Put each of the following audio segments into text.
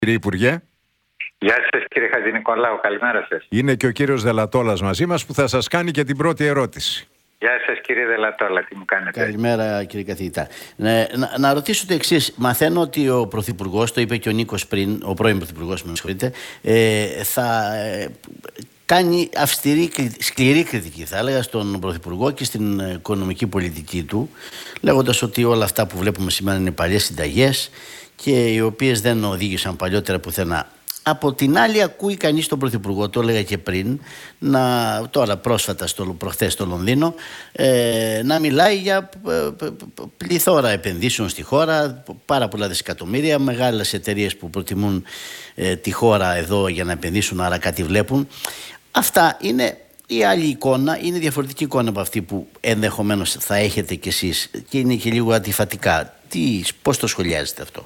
Κύριε Υπουργέ. Γεια σας κύριε Χατζηνικολάου, καλημέρα σας. Είναι και ο κύριος Δελατόλας μαζί μας που θα σας κάνει και την πρώτη ερώτηση. Γεια σας κύριε Δελατόλα, τι μου κάνετε? Καλημέρα κύριε καθηγητά. Να ρωτήσω το εξής. Μαθαίνω ότι ο Πρωθυπουργός, το είπε και ο Νίκος πριν, ο πρώην Πρωθυπουργός, με συγχωρείτε, θα κάνει σκληρή κριτική, θα έλεγα, στον Πρωθυπουργό και στην οικονομική πολιτική του, λέγοντας ότι όλα αυτά που βλέπουμε σήμερα είναι παλιές συνταγές και οι οποίες δεν οδήγησαν παλιότερα πουθενά. Από την άλλη, ακούει κανείς τον Πρωθυπουργό, το έλεγα και πριν, τώρα πρόσφατα προχθές στο Λονδίνο, να μιλάει για πληθώρα επενδύσεων στη χώρα, πάρα πολλά δισεκατομμύρια, μεγάλες εταιρείες που προτιμούν τη χώρα εδώ για να επενδύσουν, άρα κάτι βλέπουν. Αυτά είναι η άλλη εικόνα, είναι διαφορετική εικόνα από αυτή που ενδεχομένως θα έχετε κι εσείς και είναι και λίγο αντιφατικά. Πώς το σχολιάζετε αυτό?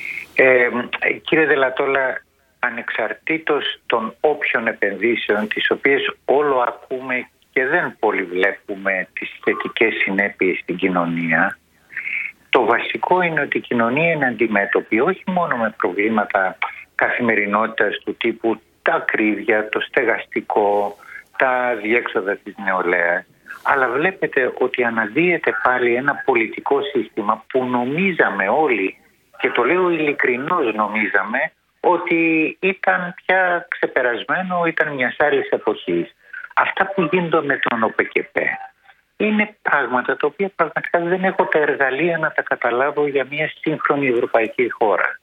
Κύριε Δελατόλα, ανεξαρτήτως των όποιων επενδύσεων, τις οποίες όλο ακούμε και δεν πολύ βλέπουμε τις θετικές συνέπειες στην κοινωνία, το βασικό είναι ότι η κοινωνία είναι αντιμέτωπη όχι μόνο με προβλήματα καθημερινότητας του τύπου τα ακρίβεια, το στεγαστικό, τα διέξοδα της νεολαίας, αλλά βλέπετε ότι αναδύεται πάλι ένα πολιτικό σύστημα που νομίζαμε όλοι, και το λέω ειλικρινώς, νομίζαμε ότι ήταν πια ξεπερασμένο, ήταν μιας άλλης εποχής. Αυτά που γίνονται με τον ΟΠΕΚΕΠΕ είναι πράγματα τα οποία πραγματικά δεν έχω τα εργαλεία να τα καταλάβω για μια σύγχρονη ευρωπαϊκή χώρα.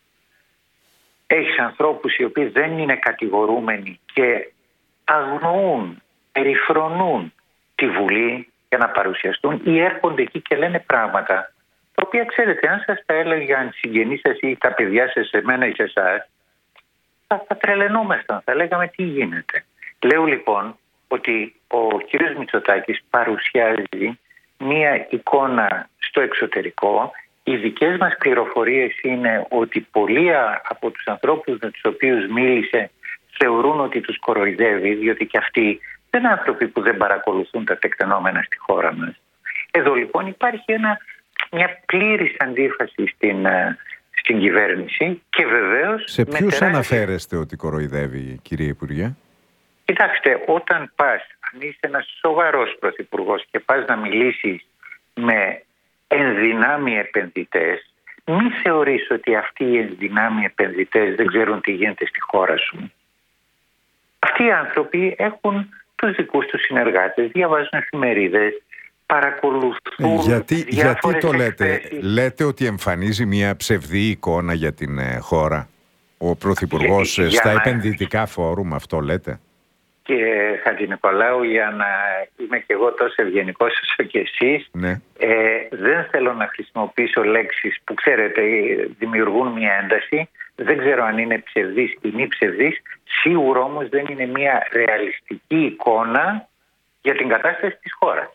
Έχεις ανθρώπους οι οποίοι δεν είναι κατηγορούμενοι και αγνοούν, περιφρονούν τη Βουλή για να παρουσιαστούν ή έρχονται εκεί και λένε πράγματα τα οποία, ξέρετε, αν σας τα έλεγαν συγγενείς σας ή τα παιδιά σας, εμένα ή σε εσάς, θα τρελαινόμασταν, θα λέγαμε τι γίνεται. Λέω λοιπόν ότι ο κύριος Μητσοτάκης παρουσιάζει μία εικόνα στο εξωτερικό. Οι δικές μας πληροφορίες είναι ότι πολλοί από τους ανθρώπους με τους οποίους μίλησε θεωρούν ότι τους κοροϊδεύει, διότι και αυτοί δεν είναι άνθρωποι που δεν παρακολουθούν τα τεκτενόμενα στη χώρα μας. Εδώ λοιπόν υπάρχει μια πλήρης αντίφαση στην κυβέρνηση και βεβαίως... Σε ποιους αναφέρεστε ότι κοροϊδεύει, κύριε Υπουργέ? Κοιτάξτε, όταν πας, αν είσαι ένας σοβαρός πρωθυπουργός και πας να μιλήσεις με ενδυνάμει επενδυτές, μη θεωρείς ότι αυτοί οι ενδυνάμει επενδυτές δεν ξέρουν τι γίνεται στη χώρα σου. Αυτοί οι άνθρωποι έχουν τους δικούς τους συνεργάτες, διαβάζουν εφημερίδες, παρακολουθούν. Γιατί το λέτε? Λέτε ότι εμφανίζει μια ψευδή εικόνα για την χώρα ο Πρωθυπουργός στα επενδυτικά φόρουμ, αυτό λέτε? Και Χατζηνικολάου, για να είμαι και εγώ τόσο ευγενικός όσο και εσείς, ναι. Δεν θέλω να χρησιμοποιήσω λέξεις που, ξέρετε, δημιουργούν μια ένταση. Δεν ξέρω αν είναι ψευδής ή μη ψευδής. Σίγουρα όμως δεν είναι μια ρεαλιστική εικόνα για την κατάσταση της χώρας.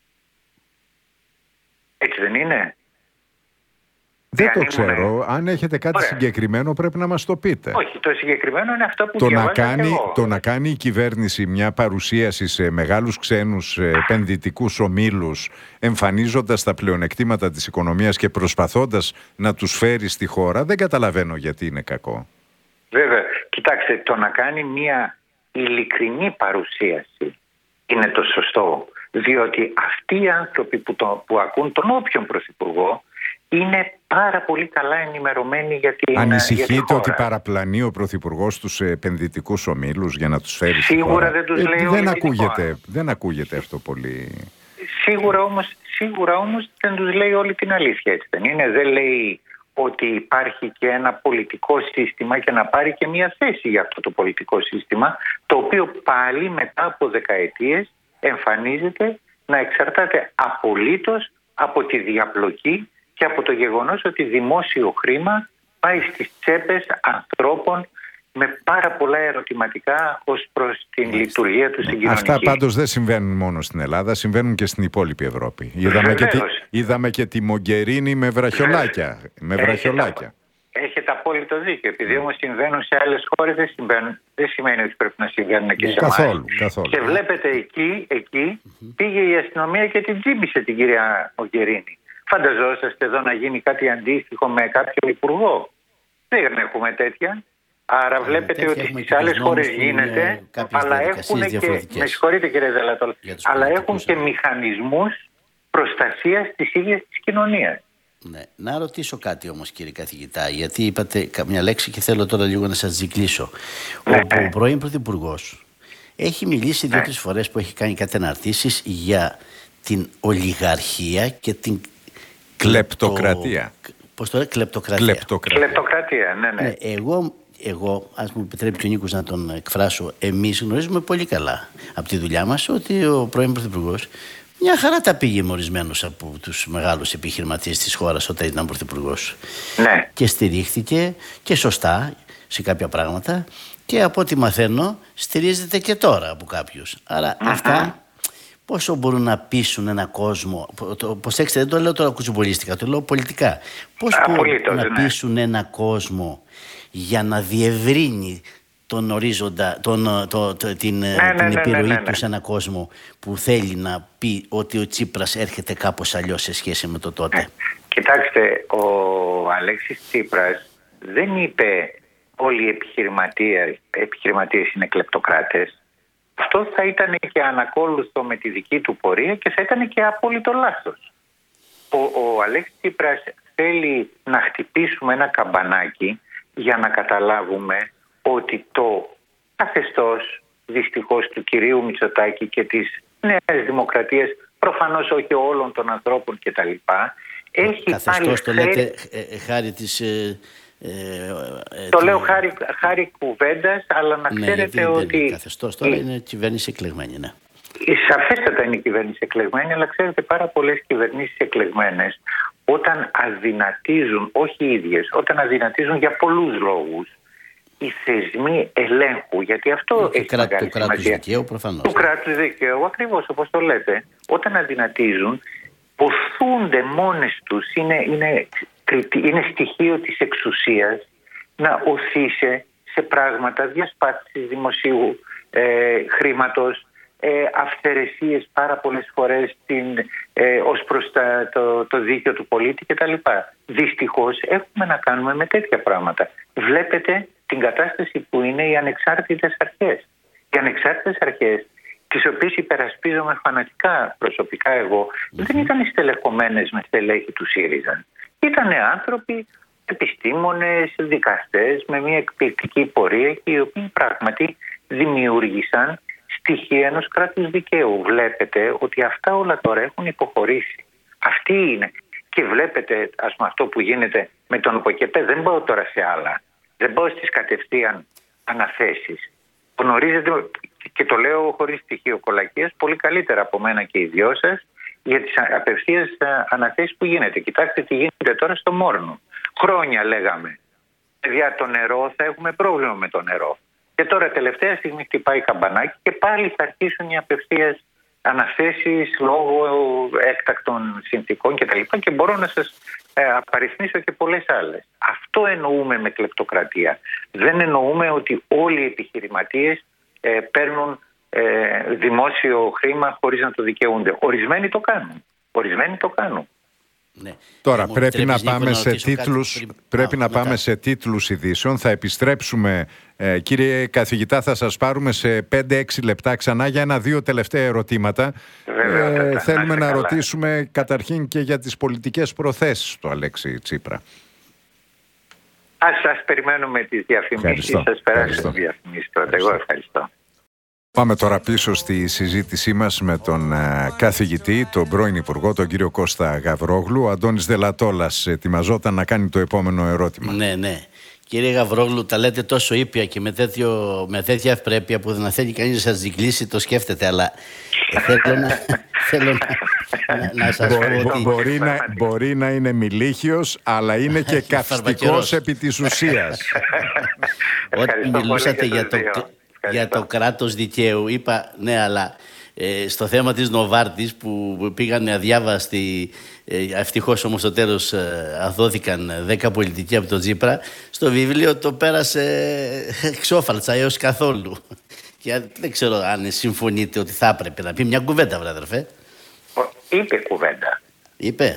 Έτσι δεν είναι? Δεν το ξέρω. Αν έχετε κάτι συγκεκριμένο πρέπει να μας το πείτε. Όχι, το συγκεκριμένο είναι αυτό που διαβάζω. Το να κάνει η κυβέρνηση μια παρουσίαση σε μεγάλους ξένους επενδυτικούς ομίλους, εμφανίζοντας τα πλεονεκτήματα της οικονομίας και προσπαθώντας να τους φέρει στη χώρα, δεν καταλαβαίνω γιατί είναι κακό. Βέβαια. Κοιτάξτε, το να κάνει μια ειλικρινή παρουσίαση είναι το σωστό. Διότι αυτοί οι άνθρωποι που ακούν τον όποιον πρωθυπουργό είναι πάρα πολύ καλά ενημερωμένοι για την χώρα. Ανησυχείτε ότι παραπλανεί ο Πρωθυπουργός τους επενδυτικούς ομίλους για να τους φέρει στη χώρα? Σίγουρα δεν τους λέει δεν ακούγεται αυτό πολύ. Σίγουρα όμως δεν τους λέει όλη την αλήθεια, έτσι δεν είναι? Δεν λέει ότι υπάρχει και ένα πολιτικό σύστημα και να πάρει και μια θέση για αυτό το πολιτικό σύστημα, το οποίο πάλι μετά από δεκαετίες εμφανίζεται να εξαρτάται απολύτως από τη διαπλοκή και από το γεγονός ότι δημόσιο χρήμα πάει στις τσέπες ανθρώπων με πάρα πολλά ερωτηματικά ως προς την λειτουργία του στην κοινωνική. Αυτά πάντως δεν συμβαίνουν μόνο στην Ελλάδα, συμβαίνουν και στην υπόλοιπη Ευρώπη. Είδαμε και τη Μογκερίνη με βραχιολάκια. Έχετε απόλυτο δίκιο. Επειδή όμως συμβαίνουν σε άλλες χώρες, δεν σημαίνει ότι πρέπει να συμβαίνουν και σε εμάς. Καθόλου. Και βλέπετε εκεί πήγε η αστυνομία και την τσίμπησε την κυρία Μογκερίνη. Φανταζόσαστε εδώ να γίνει κάτι αντίστοιχο με κάποιον υπουργό? Δεν έχουμε τέτοια. Άρα βλέπετε ότι στις άλλες χώρες γίνεται, αλλά έχουν και, με συγχωρείτε κύριε Δελατόλ, αλλά έχουν και μηχανισμούς προστασίας της ίδιας της κοινωνίας. Ναι. Να ρωτήσω κάτι όμως κύριε καθηγητά, γιατί είπατε καμιά λέξη και θέλω τώρα λίγο να σας ζυγκλίσω. Ο πρώην Πρωθυπουργός έχει μιλήσει 2-3 φορές που έχει κάνει κατεναρτήσεις για την ολιγαρχία και την κλεπτοκρατία. Πώς το λέει, κλεπτοκρατία. Κλεπτοκρατία, ναι. Εγώ, ας μου επιτρέπει ο Νίκος να τον εκφράσω, εμείς γνωρίζουμε πολύ καλά από τη δουλειά μας ότι ο πρώην Πρωθυπουργός μια χαρά τα πήγε με ορισμένους από τους μεγάλους επιχειρηματίες της χώρας όταν ήταν Πρωθυπουργός. Ναι. Και στηρίχθηκε και σωστά σε κάποια πράγματα και από ό,τι μαθαίνω στηρίζεται και τώρα από κάποιους. Άρα αυτά πόσο μπορούν να πείσουν έναν κόσμο, προσέξτε, δεν το λέω τώρα κουτσουμπολίστικα, το λέω πολιτικά. Πώς μπορούν να πείσουν έναν κόσμο για να διευρύνει τον ορίζοντα, την επιρροή του σε έναν κόσμο που θέλει να πει ότι ο Τσίπρας έρχεται κάπως αλλιώς σε σχέση με το τότε. Κοιτάξτε, ο Αλέξης Τσίπρας δεν είπε όλοι οι επιχειρηματίες είναι κλεπτοκράτες. Αυτό θα ήταν και ανακόλουθο με τη δική του πορεία και θα ήταν και απόλυτο λάθος. Ο Αλέξης Τσίπρας θέλει να χτυπήσουμε ένα καμπανάκι για να καταλάβουμε ότι το καθεστώς δυστυχώς του κυρίου Μητσοτάκη και της Νέας Δημοκρατίας, προφανώς όχι όλων των ανθρώπων κτλ. Έχει καθεστώς το λέτε χάρη της... το λέω χάρη κουβέντας, αλλά να ξέρετε ότι... Είναι καθεστώς τώρα, είναι κυβέρνηση εκλεγμένη, ναι. Σαφέστατα είναι η κυβέρνηση εκλεγμένη, αλλά ξέρετε πάρα πολλές κυβερνήσεις εκλεγμένες όταν αδυνατίζουν, όχι οι ίδιες, όταν αδυνατίζουν για πολλούς λόγους οι θεσμοί ελέγχου, γιατί αυτό έχει μεγάλη σημασία. Κράτους δικαίου προφανώς. Του κράτους δικαίου, ακριβώς όπως το λέτε. Όταν αδυνατίζουν, ποθούνται μόνες τους, είναι στοιχείο της εξουσίας να οθήσει σε πράγματα διασπάθησης δημοσίου χρήματος, αυθαιρεσίες πάρα πολλές φορές ως προς το δίκαιο του πολίτη κτλ. Δυστυχώς έχουμε να κάνουμε με τέτοια πράγματα. Βλέπετε την κατάσταση που είναι οι ανεξάρτητες αρχές. Οι ανεξάρτητες αρχές, τις οποίες υπερασπίζομαι φανατικά προσωπικά εγώ, δεν ήταν στελεχωμένες με στελέχη του ΣΥΡΙΖΑ. Ήταν άνθρωποι, επιστήμονες, δικαστές με μια εκπληκτική πορεία και οι οποίοι πράγματι δημιούργησαν στοιχεία ενός κράτους δικαίου. Βλέπετε ότι αυτά όλα τώρα έχουν υποχωρήσει. Αυτή είναι. Και βλέπετε, ας πούμε, αυτό που γίνεται με τον ΟΚΕΠΕ. Δεν πάω τώρα σε άλλα. Δεν πάω στις κατευθείαν αναθέσεις. Γνωρίζετε, και το λέω χωρίς στοιχείο κολακίας, πολύ καλύτερα από μένα και οι δυο σας, για τις απευθείας αναθέσεις που γίνεται. Κοιτάξτε τι γίνεται τώρα στο Μόρνο. Χρόνια λέγαμε, για το νερό θα έχουμε πρόβλημα με το νερό. Και τώρα τελευταία στιγμή χτυπάει καμπανάκι και πάλι θα αρχίσουν οι απευθείας αναθέσεις λόγω έκτακτων συνθήκων κτλ. Και μπορώ να σας απαριθμίσω και πολλές άλλες. Αυτό εννοούμε με κλεπτοκρατία. Δεν εννοούμε ότι όλοι οι επιχειρηματίες παίρνουν δημόσιο χρήμα χωρίς να το δικαιούνται. Ορισμένοι το κάνουν. Ναι. Τώρα πρέπει να πάμε σε τίτλους ειδήσεων. Θα επιστρέψουμε, κύριε καθηγητά, θα σας πάρουμε σε 5-6 λεπτά ξανά για 1-2 τελευταία ερωτήματα. Θέλουμε να ρωτήσουμε καταρχήν και για τις πολιτικές προθέσεις του Αλέξη Τσίπρα. Ας περιμένουμε τις διαφημίσεις. Σας περάσω τις διαφημίσεις πρώτα. Εγώ ευχαριστώ. Πάμε τώρα πίσω στη συζήτησή μας με τον καθηγητή, τον πρώην Υπουργό, τον κύριο Κώστα Γαβρόγλου. Ο Αντώνης Δελατόλας ετοιμαζόταν να κάνει το επόμενο ερώτημα. Ναι. Κύριε Γαβρόγλου, τα λέτε τόσο ήπια και με τέτοια ευπρέπεια που δεν θέλει κανείς να σας ζυγκλίσει, το σκέφτεται, αλλά θέλω να σας πω ότι... Μπορεί να είναι μιλίχιος, αλλά είναι και καυστικός επί της ουσίας. Όταν μιλούσατε για το κράτος δικαίου, είπα ναι, αλλά στο θέμα της Νοβάρτης που πήγαν αδιάβαστοι, ευτυχώς όμως στο τέλος αδόθηκαν 10 πολιτικοί από τον Τσίπρα, στο βιβλίο το πέρασε εξώφαλτσα έως καθόλου. Και δεν ξέρω αν συμφωνείτε ότι θα έπρεπε να πει μια κουβέντα, βρε αδερφέ. Είπε κουβέντα. Είπε.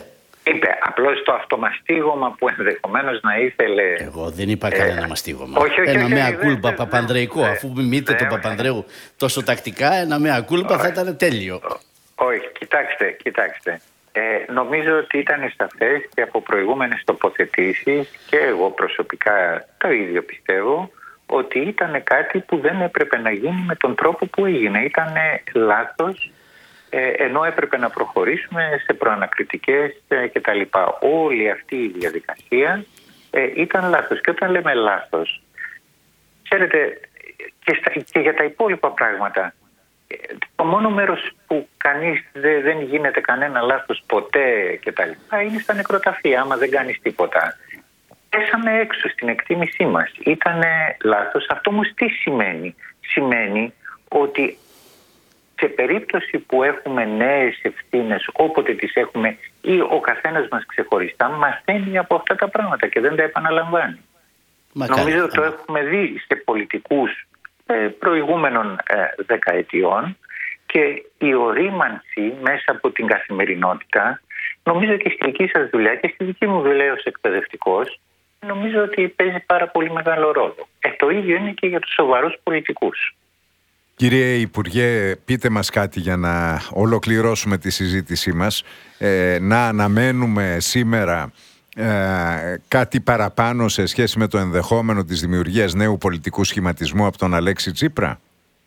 Είπε απλώς το αυτομαστίγωμα που ενδεχομένως να ήθελε. Εγώ δεν είπα κανένα μαστίγωμα. Όχι, ένα μέα κούλπα παπανδρεϊκό. Αφού μιμείτε τον Παπανδρέου τόσο τακτικά, ένα μέα κούλπα θα ήταν τέλειο. Όχι, κοιτάξτε. Νομίζω ότι ήταν σαφές και από προηγούμενες τοποθετήσεις, και εγώ προσωπικά το ίδιο πιστεύω, ότι ήταν κάτι που δεν έπρεπε να γίνει με τον τρόπο που έγινε. Ήταν λάθος, ενώ έπρεπε να προχωρήσουμε σε προανακριτικές κτλ. Όλη αυτή η διαδικασία ήταν λάθος. Και όταν λέμε λάθος, ξέρετε, και για τα υπόλοιπα πράγματα, το μόνο μέρος που κανείς δεν γίνεται κανένα λάθος ποτέ κτλ. Είναι στα νεκροταφεία, άμα δεν κάνεις τίποτα. Πέσαμε έξω στην εκτίμησή μας. Ήταν λάθος. Αυτό όμως τι σημαίνει? Σημαίνει ότι σε περίπτωση που έχουμε νέες ευθύνες, όποτε τις έχουμε, ή ο καθένας μας ξεχωριστά, μαθαίνει από αυτά τα πράγματα και δεν τα επαναλαμβάνει. Νομίζω το έχουμε δει σε πολιτικούς προηγούμενων δεκαετιών, και η ορίμανση μέσα από την καθημερινότητα, νομίζω και στη δική σας δουλειά και στη δική μου δουλειά ως εκπαιδευτικός, νομίζω ότι παίζει πάρα πολύ μεγάλο ρόλο. Το ίδιο είναι και για τους σοβαρούς πολιτικούς. Κύριε Υπουργέ, πείτε μας κάτι για να ολοκληρώσουμε τη συζήτησή μας. Να αναμένουμε σήμερα κάτι παραπάνω σε σχέση με το ενδεχόμενο της δημιουργίας νέου πολιτικού σχηματισμού από τον Αλέξη Τσίπρα?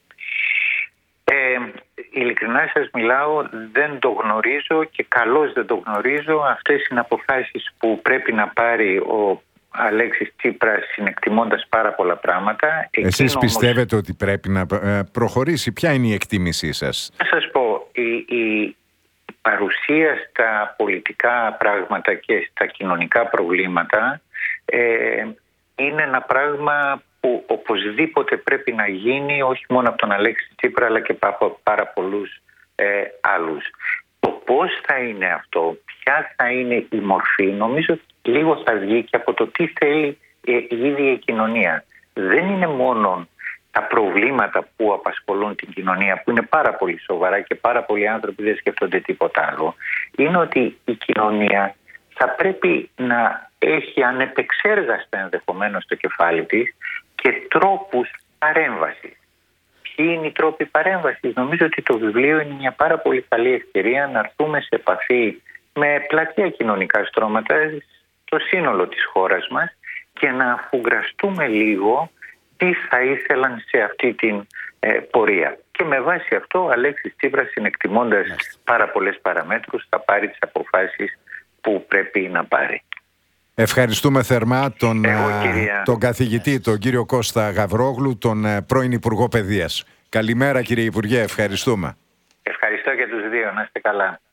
Ειλικρινά σας μιλάω, δεν το γνωρίζω και καλώς δεν το γνωρίζω. Αυτές είναι αποφάσεις που πρέπει να πάρει ο Αλέξης Τσίπρας, συνεκτιμώντας πάρα πολλά πράγματα. Εσείς πιστεύετε ότι πρέπει να προχωρήσει? Ποια είναι η εκτίμησή σας? Να σας πω, η παρουσία στα πολιτικά πράγματα και στα κοινωνικά προβλήματα είναι ένα πράγμα που οπωσδήποτε πρέπει να γίνει, όχι μόνο από τον Αλέξη Τσίπρα αλλά και από πάρα πολλούς άλλους. Το πώς θα είναι αυτό, ποια θα είναι η μορφή, νομίζω λίγο θα βγει και από το τι θέλει η ίδια η κοινωνία. Δεν είναι μόνο τα προβλήματα που απασχολούν την κοινωνία, που είναι πάρα πολύ σοβαρά και πάρα πολλοί άνθρωποι δεν σκέφτονται τίποτα άλλο. Είναι ότι η κοινωνία θα πρέπει να έχει ανεπεξέργαστα ενδεχομένως στο κεφάλι της και τρόπους παρέμβασης. Ποιοι είναι οι τρόποι παρέμβασης? Νομίζω ότι το βιβλίο είναι μια πάρα πολύ καλή ευκαιρία να έρθουμε σε επαφή με πλατεία κοινωνικά στρώματα στο σύνολο της χώρας μας και να αφουγκραστούμε λίγο τι θα ήθελαν σε αυτή την πορεία. Και με βάση αυτό ο Αλέξης Τσίπρας, συνεκτιμώντας πάρα πολλές παραμέτρους, θα πάρει τις αποφάσεις που πρέπει να πάρει. Ευχαριστούμε θερμά τον καθηγητή, τον κύριο Κώστα Γαβρόγλου, τον πρώην Υπουργό Παιδείας. Καλημέρα κύριε Υπουργέ, ευχαριστούμε. Ευχαριστώ και τους δύο, να είστε καλά.